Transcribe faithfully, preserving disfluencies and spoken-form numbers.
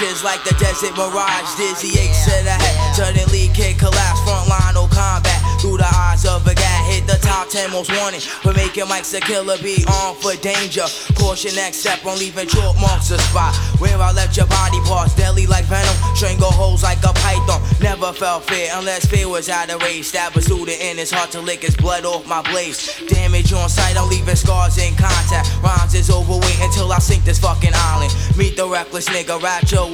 just like the desert mirage. Dizzy aches to the head, suddenly kick collapse, front line, no combat. Through the eyes of a gat, hit the top ten most wanted. For making Mike's a killer, be on for danger. Caution next step on leaving chalk marks a spot where I left your body parts deadly like venom. Strangle holes like a python. Never felt fear unless fear was out of range. Stab a student in his heart to lick his blood off my blades. Damage on sight, I'm leaving scars in contact. Rhymes is overweight until I sink this fucking island. Meet the reckless nigga, Ratcho.